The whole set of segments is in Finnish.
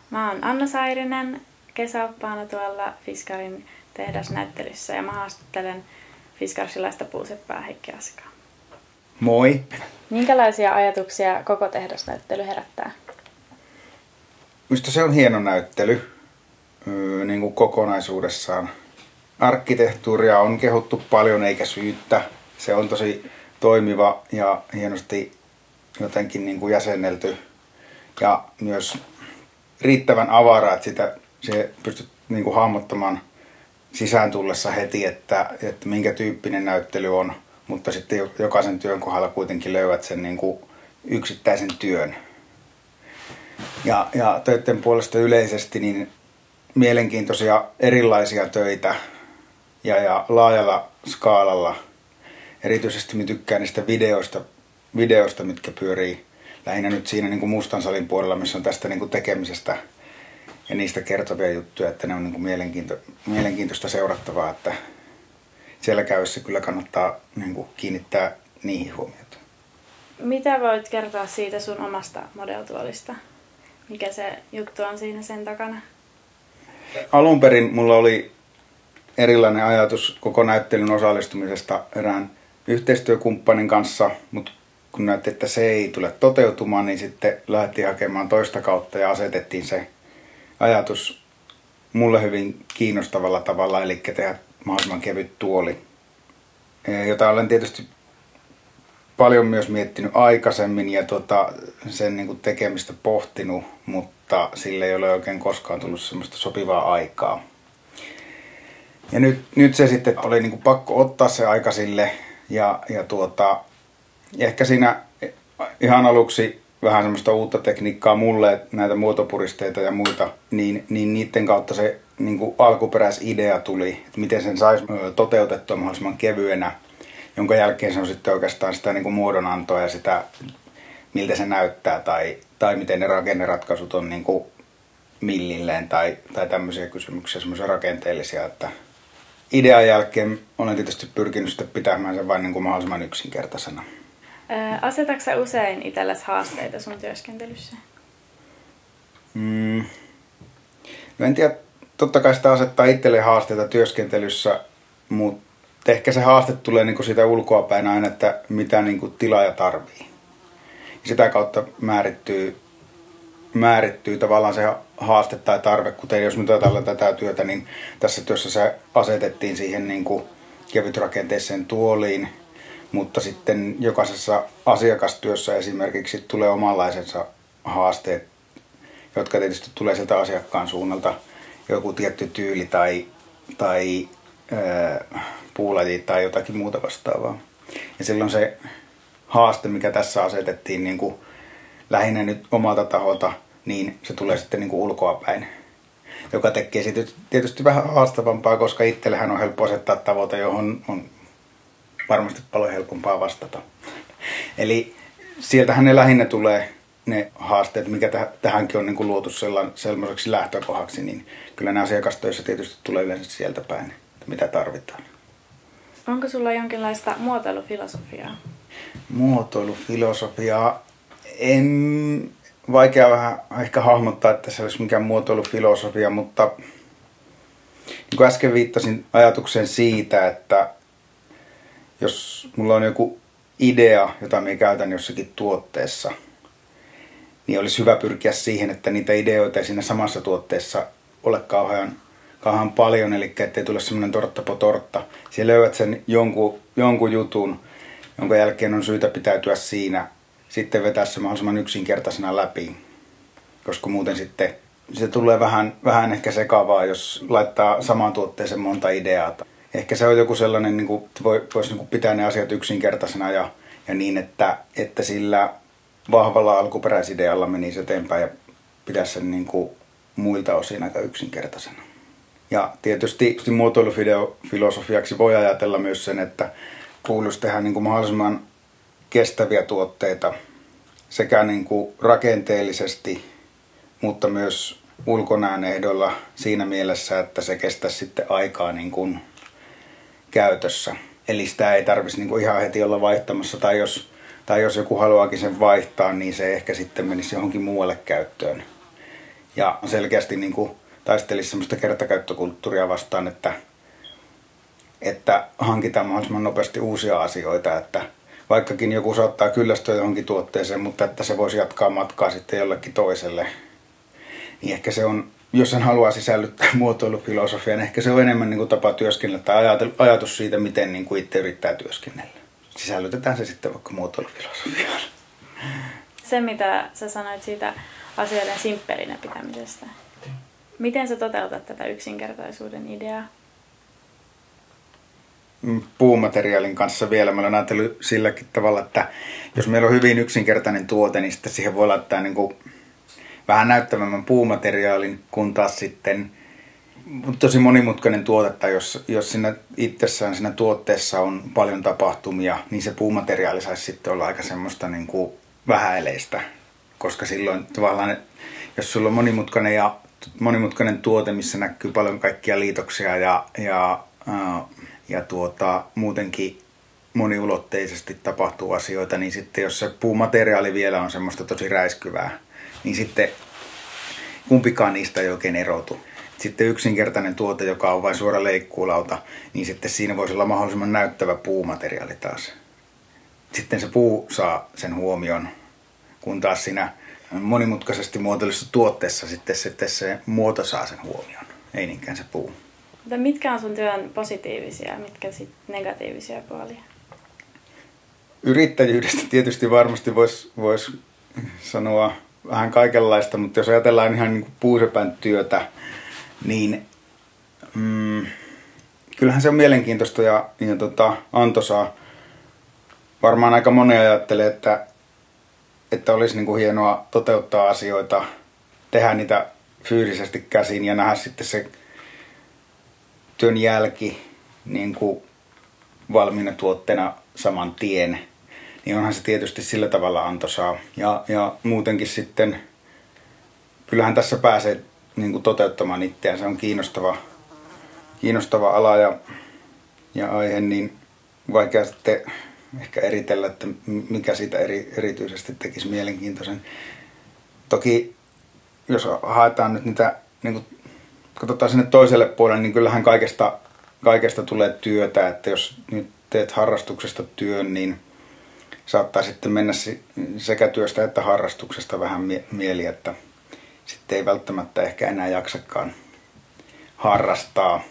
Mä oon Anna Sairinen, kesäoppaana tuolla Fiskarin tehdasnäyttelyssä ja mä haastattelen fiskarsilaista puuseppää Heikki Askaa. Moi! Minkälaisia ajatuksia koko tehdasnäyttely herättää? Minusta se on hieno näyttely niin kuin kokonaisuudessaan. Arkkitehtuuria on kehuttu paljon eikä syyttä. Se on tosi toimiva ja hienosti jotenkin niin kuin jäsennelty ja myös riittävän avara, että se pystyt niin kuin hahmottamaan sisään tullessa heti, että minkä tyyppinen näyttely on, mutta sitten jokaisen työn kohdalla kuitenkin löydät sen niin kuin yksittäisen työn. Ja töiden puolesta yleisesti niin mielenkiintoisia erilaisia töitä ja laajalla skaalalla. Erityisesti mä tykkään niistä videoista, mitkä pyörii lähinnä nyt siinä niin kuin mustan salin puolella, missä on tästä niin kuin tekemisestä ja niistä kertovia juttuja, että ne on niin kuin mielenkiintoista seurattavaa, että siellä käydessä kyllä kannattaa niin kuin kiinnittää niihin huomiota. Mitä voit kertoa siitä sun omasta modeltuolista? Mikä se juttu on siinä sen takana? Alun perin mulla oli erilainen ajatus koko näyttelyn osallistumisesta erään yhteistyökumppanin kanssa, mutta kun näytti, että se ei tule toteutumaan, niin sitten lähdettiin hakemaan toista kautta ja asetettiin se ajatus mulle hyvin kiinnostavalla tavalla, eli tehdä mahdollisimman kevyt tuoli, jota olen tietysti paljon myös miettinyt aikaisemmin ja sen niin kuin tekemistä pohtinut, mutta sille ei ole oikein koskaan tullut semmoista sopivaa aikaa. Ja nyt se sitten oli niin kuin pakko ottaa se aika sille ja ehkä siinä ihan aluksi vähän semmoista uutta tekniikkaa mulle, näitä muotopuristeita ja muita, niin niiden kautta se niin kuin alkuperäisidea tuli, että miten sen saisi toteutettua mahdollisimman kevyenä, jonka jälkeen se on sitten oikeastaan sitä niin kuin muodonantoa ja sitä, miltä se näyttää tai miten ne rakenneratkaisut on niin kuin millilleen tai tämmöisiä kysymyksiä, semmoisia rakenteellisia, että idean jälkeen olen tietysti pyrkinyt sitten pitämään sen vain niin kuin mahdollisimman yksinkertaisena. Asetatko sä usein itsellesi haasteita sun työskentelyssä? No en tiedä, totta kai sitä asettaa itselleen haasteita työskentelyssä, mutta ehkä se haaste tulee niinku siitä ulkoapäin aina, että mitä niinku tilaaja tarvii. Ja sitä kautta määrittyy tavallaan se haaste tai tarve, kuten jos nyt ajatellaan tätä työtä, niin tässä työssä se asetettiin siihen niinku kevytrakenteiseen tuoliin, mutta sitten jokaisessa asiakastyössä esimerkiksi tulee omanlaisensa haasteet, jotka tietysti tulee sieltä asiakkaan suunnalta, joku tietty tyyli tai puulaji tai jotakin muuta vastaavaa. Ja silloin se haaste, mikä tässä asetettiin niin kuin lähinnä nyt omalta taholta, niin se tulee sitten niin kuin ulkoapäin, joka tekee siitä tietysti vähän haastavampaa, koska itsellähän on helppo asettaa tavoite, johon on varmasti paljon helpompaa vastata. Eli sieltähän ne lähinnä tulee ne haasteet, mikä tähänkin on niin kuin luotu sellaiseksi lähtökohdaksi, niin kyllä ne asiakastöissä tietysti tulee yleensä sieltä päin, että mitä tarvitaan. Onko sulla jonkinlaista muotoilufilosofiaa? Muotoilufilosofiaa? Vaikea vähän ehkä hahmottaa, että se olisi mikään muotoilufilosofia, mutta niin kuin äsken viittasin ajatukseen siitä, että jos mulla on joku idea, jota minä käytän jossakin tuotteessa, niin olisi hyvä pyrkiä siihen, että niitä ideoita ei siinä samassa tuotteessa ole kauhean paljon, eli ettei tule semmoinen tortta po tortta. Siellä löydät sen jonkun jutun, jonka jälkeen on syytä pitäytyä siinä, sitten vetää se mahdollisimman yksinkertaisena läpi, koska muuten sitten se tulee vähän ehkä sekavaa, jos laittaa samaan tuotteeseen monta ideaa. Ehkä se on joku sellainen, niin kuin, että voisi niin kuin pitää ne asiat yksinkertaisena ja niin, että sillä vahvalla alkuperäisidealla menisi eteenpäin ja pitäisi sen niin kuin muilta osin aika yksinkertaisena. Ja tietysti muotoilufilosofiaksi voi ajatella myös sen, että kuuluisi tehdä niin kuin mahdollisimman kestäviä tuotteita sekä niin kuin rakenteellisesti, mutta myös ulkonäön ehdoilla siinä mielessä, että se kestäisi sitten aikaa niin kuin käytössä. Eli sitä ei tarvitsisi niin kuin ihan heti olla vaihtamassa, tai jos joku haluaakin sen vaihtaa, niin se ehkä sitten menisi johonkin muualle käyttöön. Ja selkeästi niin kuin taistelisi semmoista kertakäyttökulttuuria vastaan, että hankitaan mahdollisimman nopeasti uusia asioita, että vaikkakin joku saattaa kyllästyä johonkin tuotteeseen, mutta että se voisi jatkaa matkaa sitten jollekin toiselle. Niin ehkä se on, jos sen haluaa sisällyttää muotoilufilosofian, ehkä se on enemmän niin kuin tapa työskennellä tai ajatus siitä, miten niin kuin itse yrittää työskennellä. Sisällytetään se sitten vaikka muotoilufilosofiaan. Se, mitä sä sanoit siitä asioiden simppelinä pitämisestä. Miten sä toteutat tätä yksinkertaisuuden ideaa? Puumateriaalin kanssa vielä. Mä olen ajatellut silläkin tavalla, että jos meillä on hyvin yksinkertainen tuote, niin sitten siihen voi laittaa niin kuin vähän näyttävämmän puumateriaalin, kun taas sitten tosi monimutkainen tuotetta, jos siinä itsessään siinä tuotteessa on paljon tapahtumia, niin se puumateriaali saisi sitten olla aika semmoista niin kuin vähäeleistä, koska silloin tavallaan, jos sulla on monimutkainen tuote, missä näkyy paljon kaikkia liitoksia ja muutenkin moniulotteisesti tapahtuu asioita, niin sitten jos se puumateriaali vielä on semmoista tosi räiskyvää, niin sitten kumpikaan niistä ei oikein erotu. Sitten yksinkertainen tuote, joka on vain suora leikkuulauta, niin sitten siinä voisi olla mahdollisimman näyttävä puumateriaali taas. Sitten se puu saa sen huomion, kun taas siinä monimutkaisesti muotoilussa tuotteessa sitten se muoto saa sen huomion, ei niinkään se puu. Mutta mitkä on sun työn positiivisia ja mitkä sit negatiivisia puolia? Yrittäjyydestä tietysti varmasti vois sanoa vähän kaikenlaista, mutta jos ajatellaan ihan niin kuin puusepän työtä, niin kyllähän se on mielenkiintoista ja antoisaa. Varmaan aika moni ajattelee, että olisi niin kuin hienoa toteuttaa asioita, tehdä niitä fyysisesti käsin ja nähdä sitten se työn jälki niin kuin valmiina tuotteena saman tien. Niin onhan se tietysti sillä tavalla antoisaa. Ja muutenkin sitten, kyllähän tässä pääsee niin kuin toteuttamaan itseään. Se on kiinnostava ala ja aihe, niin vaikea sitten ehkä eritellä, että mikä siitä erityisesti tekisi mielenkiintoisen. Toki jos haetaan nyt niitä, niin kuin, katsotaan sinne toiselle puolelle, niin kyllähän kaikesta tulee työtä. Että jos nyt teet harrastuksesta työn, niin saattaa sitten mennä sekä työstä että harrastuksesta vähän mieli, että sitten ei välttämättä ehkä enää jaksakaan harrastaa.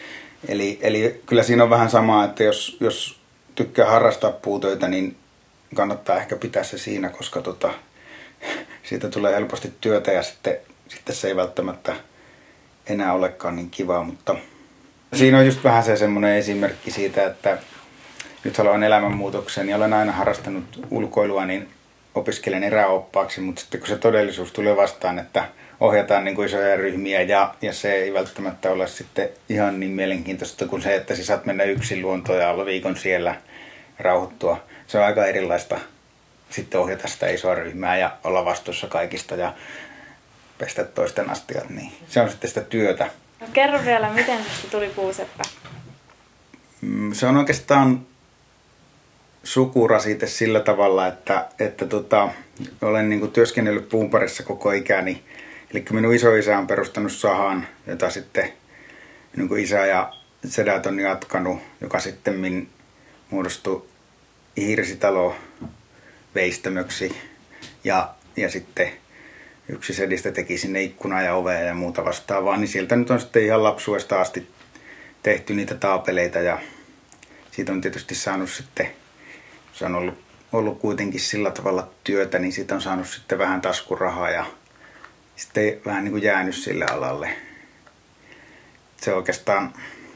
Eli kyllä siinä on vähän sama, että jos tykkää harrastaa puutöitä, niin kannattaa ehkä pitää se siinä, koska siitä tulee helposti työtä ja sitten se ei välttämättä enää olekaan niin kivaa. Mutta siinä on just vähän se semmoinen esimerkki siitä, että nyt haluan elämänmuutoksen ja olen aina harrastanut ulkoilua, niin opiskelen eräoppaaksi, mutta sitten kun se todellisuus tulee vastaan, että ohjataan niin kuin isoja ryhmiä ja se ei välttämättä ole sitten ihan niin mielenkiintoista kuin se, että sä saat mennä yksin luontoon ja olla viikon siellä rauhoittua. Se on aika erilaista sitten ohjata sitä isoa ryhmää ja olla vastuussa kaikista ja pestä toisten astiat, niin se on sitten sitä työtä. No, kerro vielä, miten sinusta tuli puuseppä? Se on oikeastaan sukurasite sillä tavalla, että olen niin kuin työskennellyt puun parissa koko ikäni. Eli minun isoisä on perustanut sahan, jota sitten niin kuin isä ja sedät on jatkanut, joka sitten muodostui hirsitalo veistämöksi. Ja sitten yksi sedistä teki sinne ikkunaa ja ovea ja muuta vastaavaa. Niin sieltä nyt on sitten ihan lapsuudesta asti tehty niitä taapeleita ja siitä on tietysti saanut sitten, se on ollut kuitenkin sillä tavalla työtä, niin siitä on saanut sitten vähän taskurahaa ja sitten vähän niin kuin jäänyt sille alalle. Se on oikeastaan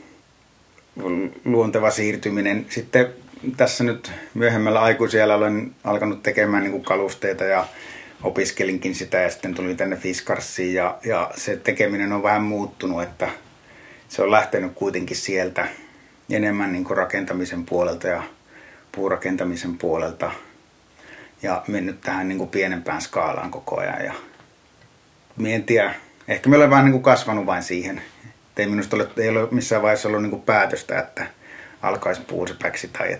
luonteva siirtyminen. Sitten tässä nyt myöhemmällä aikuisiällä olen alkanut tekemään niin kuin kalusteita ja opiskelinkin sitä ja sitten tulin tänne Fiskarsiin ja se tekeminen on vähän muuttunut, että se on lähtenyt kuitenkin sieltä enemmän niin kuin rakentamisen puolelta ja puurakentamisen puolelta ja mennyt tähän niin kuin pienempään skaalaan koko ajan. Ja en tiedä, ehkä me olen vähän niin kuin kasvanut vain siihen. Ei ole missään vaiheessa ollut niin kuin päätöstä, että alkaisi puusepäksi tai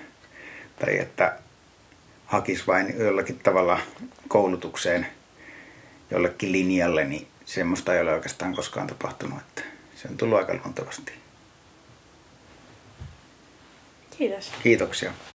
että hakisi vain jollakin tavalla koulutukseen jollekin linjalle, niin semmoista ei ole oikeastaan koskaan tapahtunut, että se on tullut aika luontevasti. Kiitos. Kiitoksia.